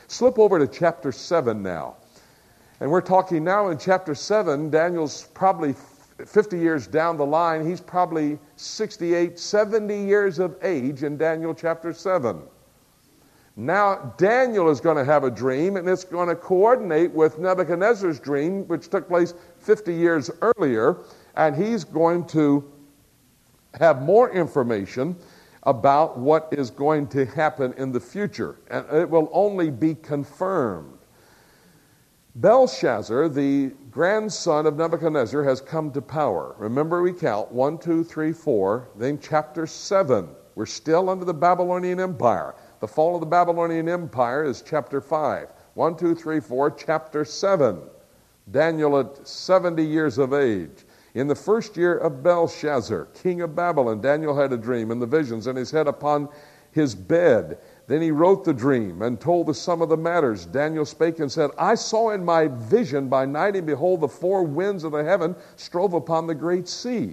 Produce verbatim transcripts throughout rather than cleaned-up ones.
Slip over to chapter seven now. And we're talking now in chapter seven. Daniel's probably fifty years down the line. He's probably sixty-eight, seventy years of age in Daniel chapter seven. Now, Daniel is going to have a dream, and it's going to coordinate with Nebuchadnezzar's dream, which took place fifty years earlier, and he's going to have more information about what is going to happen in the future, and it will only be confirmed. Belshazzar, the grandson of Nebuchadnezzar, has come to power. Remember, we count one, two, three, four, then chapter seven. We're still under the Babylonian Empire. The fall of the Babylonian Empire is chapter five. One, two, three, four, chapter seven. Daniel at seventy years of age. In the first year of Belshazzar, king of Babylon, Daniel had a dream and the visions in his head upon his bed. Then he wrote the dream and told the sum of the matters. Daniel spake and said, I saw in my vision by night, and behold, the four winds of the heaven strove upon the great sea.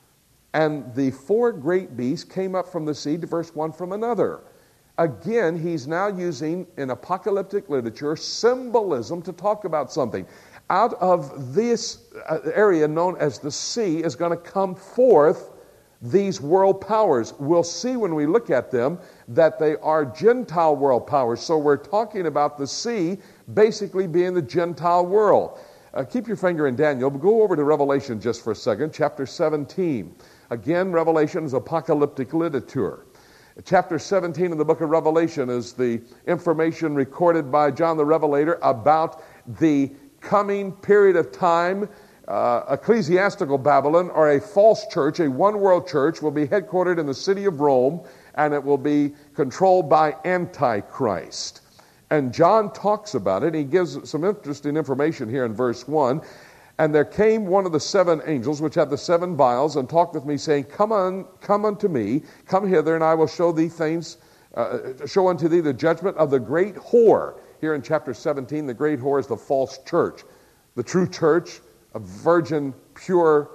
And the four great beasts came up from the sea, diverse one from another. Again, he's now using, in apocalyptic literature, symbolism to talk about something. Out of this area known as the sea is going to come forth these world powers. We'll see when we look at them that they are Gentile world powers. So we're talking about the sea basically being the Gentile world. Uh, keep your finger in Daniel, but go over to Revelation just for a second, chapter seventeen. Again, Revelation is apocalyptic literature. Chapter seventeen of the book of Revelation is the information recorded by John the Revelator about the coming period of time. Uh, ecclesiastical Babylon, or a false church, a one-world church, will be headquartered in the city of Rome, and it will be controlled by Antichrist. And John talks about it. He gives some interesting information here in verse one. And there came one of the seven angels, which had the seven vials, and talked with me, saying, Come on, come unto me, come hither, and I will show thee things, uh, show unto thee the judgment of the great whore. Here in chapter seventeen, the great whore is the false church. The true church, a virgin, pure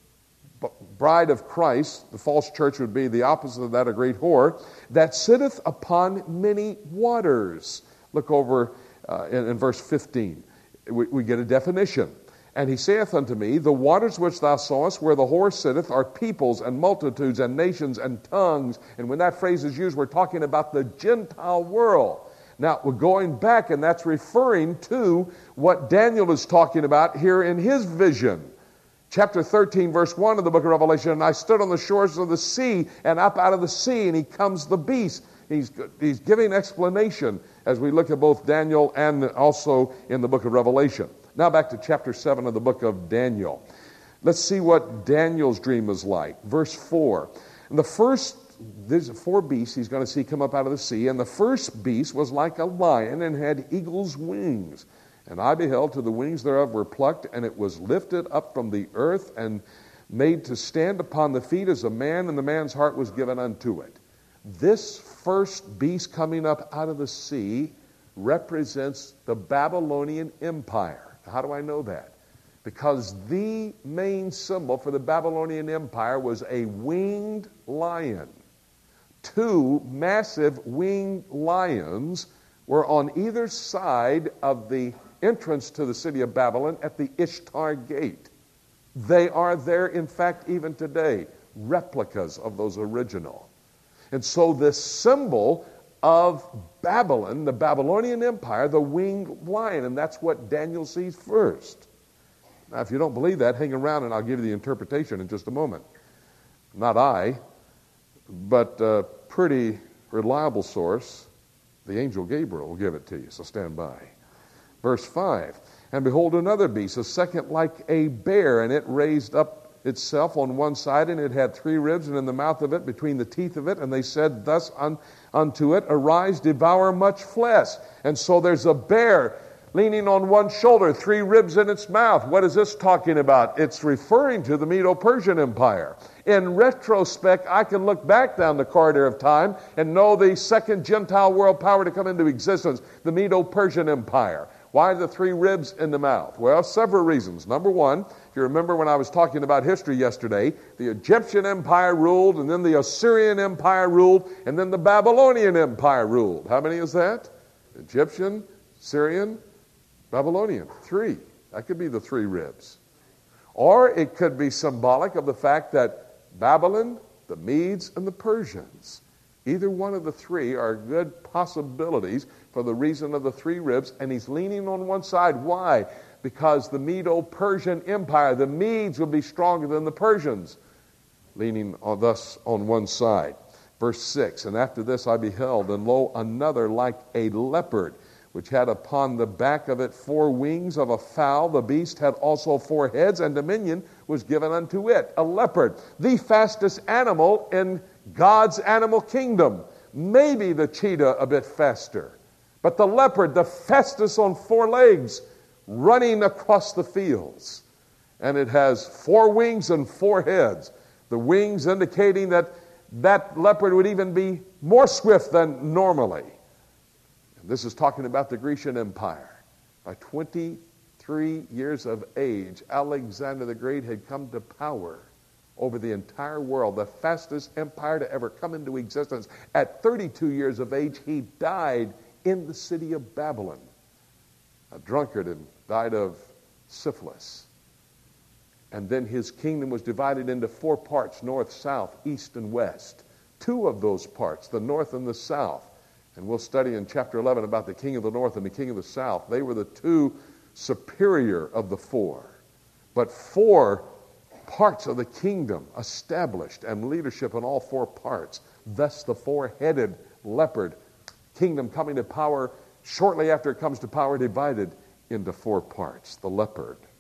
bride of Christ, the false church would be the opposite of that, a great whore, that sitteth upon many waters. Look over uh, in, in verse fifteen. We, we get a definition. And he saith unto me, The waters which thou sawest, where the whore sitteth, are peoples and multitudes and nations and tongues. And when that phrase is used, we're talking about the Gentile world. Now, we're going back, and that's referring to what Daniel is talking about here in his vision. Chapter thirteen, verse one of the book of Revelation, And I stood on the shores of the sea, and up out of the sea, and he comes the beast. He's, he's giving explanation as we look at both Daniel and also in the book of Revelation. Now back to chapter seven of the book of Daniel. Let's see what Daniel's dream is like. Verse four. And the first There's four beasts he's going to see come up out of the sea. And the first beast was like a lion and had eagle's wings. And I beheld till the wings thereof were plucked, and it was lifted up from the earth and made to stand upon the feet as a man, and the man's heart was given unto it. This first beast coming up out of the sea represents the Babylonian Empire. How do I know that? Because the main symbol for the Babylonian Empire was a winged lion. Two massive winged lions were on either side of the entrance to the city of Babylon at the Ishtar Gate. They are there, in fact, even today, replicas of those original. And so this symbol of Babylon, the Babylonian Empire, the winged lion, and that's what Daniel sees first. Now, if you don't believe that, hang around and I'll give you the interpretation in just a moment. Not I, but a pretty reliable source, the angel Gabriel, will give it to you, so stand by. Verse five, And behold another beast, a second like a bear, and it raised up itself on one side, and it had three ribs, and in the mouth of it, between the teeth of it, and they said thus un, unto it, Arise, devour much flesh. And so there's a bear leaning on one shoulder, three ribs in its mouth. What is this talking about? It's referring to the Medo-Persian Empire. In retrospect, I can look back down the corridor of time and know the second Gentile world power to come into existence, the Medo-Persian Empire. Why the three ribs in the mouth? Well, several reasons. Number one, if you remember when I was talking about history yesterday, the Egyptian Empire ruled, and then the Assyrian Empire ruled, and then the Babylonian Empire ruled. How many is that? Egyptian, Syrian, Babylonian. Three. That could be the three ribs. Or it could be symbolic of the fact that Babylon, the Medes, and the Persians, either one of the three are good possibilities for the reason of the three ribs, and he's leaning on one side. Why? Because the Medo-Persian Empire, the Medes would be stronger than the Persians, leaning on, thus on one side. Verse six, and after this I beheld, and lo, another like a leopard, which had upon the back of it four wings of a fowl. The beast had also four heads, and dominion was given unto it. A leopard, the fastest animal in God's animal kingdom. Maybe the cheetah a bit faster, but the leopard, the fastest on four legs, running across the fields. And it has four wings and four heads. The wings indicating that that leopard would even be more swift than normally. This is talking about the Grecian Empire. By twenty-three years of age, Alexander the Great had come to power over the entire world, the fastest empire to ever come into existence. At thirty-two years of age, he died in the city of Babylon, a drunkard, and died of syphilis. And then his kingdom was divided into four parts, north, south, east, and west. Two of those parts, the north and the south, and we'll study in chapter eleven about the king of the north and the king of the south. They were the two superior of the four. But four parts of the kingdom established, and leadership in all four parts. Thus the four-headed leopard kingdom coming to power shortly after it comes to power, divided into four parts. The leopard.